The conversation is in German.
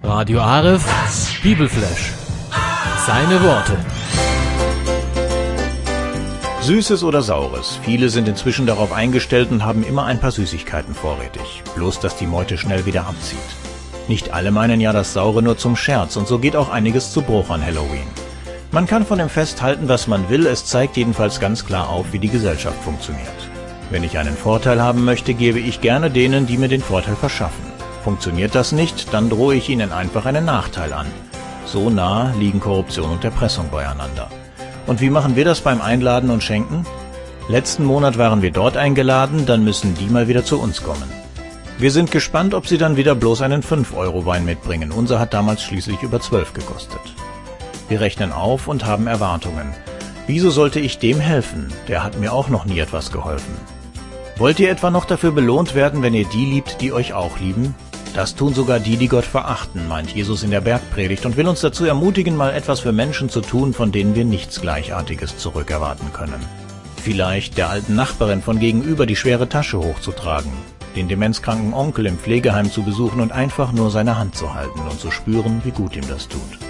Radio Aref, Bibelflash. Seine Worte. Süßes oder Saures. Viele sind inzwischen darauf eingestellt und haben immer ein paar Süßigkeiten vorrätig. Bloß, dass die Meute schnell wieder abzieht. Nicht alle meinen ja das Saure nur zum Scherz und so geht auch einiges zu Bruch an Halloween. Man kann von dem Fest halten, was man will, es zeigt jedenfalls ganz klar auf, wie die Gesellschaft funktioniert. Wenn ich einen Vorteil haben möchte, gebe ich gerne denen, die mir den Vorteil verschaffen. Funktioniert das nicht, dann drohe ich ihnen einfach einen Nachteil an. So nah liegen Korruption und Erpressung beieinander. Und wie machen wir das beim Einladen und Schenken? Letzten Monat waren wir dort eingeladen, dann müssen die mal wieder zu uns kommen. Wir sind gespannt, ob sie dann wieder bloß einen 5-Euro-Wein mitbringen. Unser hat damals schließlich über 12 gekostet. Wir rechnen auf und haben Erwartungen. Wieso sollte ich dem helfen? Der hat mir auch noch nie etwas geholfen. Wollt ihr etwa noch dafür belohnt werden, wenn ihr die liebt, die euch auch lieben? Das tun sogar die, die Gott verachten, meint Jesus in der Bergpredigt und will uns dazu ermutigen, mal etwas für Menschen zu tun, von denen wir nichts Gleichartiges zurückerwarten können. Vielleicht der alten Nachbarin von gegenüber die schwere Tasche hochzutragen, den demenzkranken Onkel im Pflegeheim zu besuchen und einfach nur seine Hand zu halten und zu spüren, wie gut ihm das tut.